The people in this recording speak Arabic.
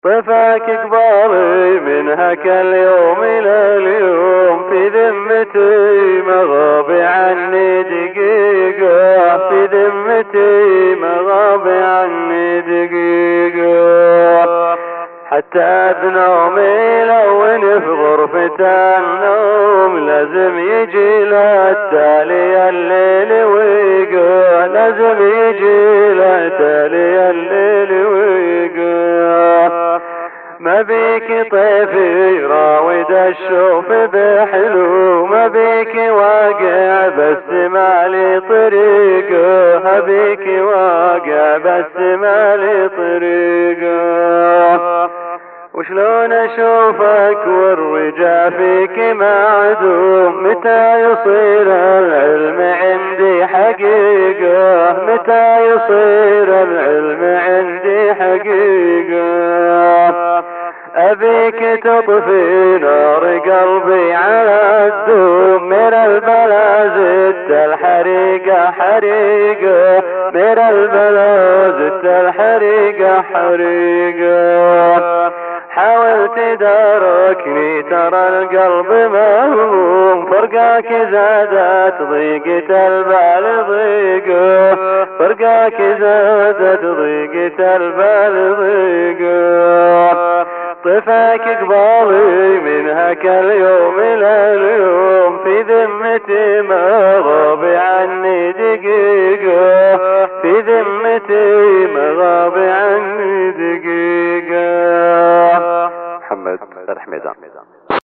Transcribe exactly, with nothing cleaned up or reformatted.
طفاك قبالي من هك اليوم إلى اليوم، في ذمتي ما غاب عني دقيقة، في ذمتي ما غاب عني دقيقة. حتى بنومي لو في غرفة النوم لازم يجي للتالي الليل ويقع، لازم يجي للتالي الليل ويقع. ما بيك طيفي راود الشوف بحلو، ما بيك واقع بس مالي طريقه، هبيك واقع بس مالي طريقه. وشلون اشوفك والرجا فيك معدوم، متى يصير العلم عندي حقيقة، متى يصير العلم عندي حقيقة. أبيك تطفي نار قلبي على الدوم، من البلا زدت الحريقة حريقة، من البلا زدت الحريقة حريقة. حاولت تداركني ترى القلب مهموم، فرقاك زادت ضيقة البال ضيقة، فرقاك زادت ضيقة البال ضيقة. طفاك قبالي من هك اليوم إلى اليوم، في ذمتي ما غاب عني دقيقة.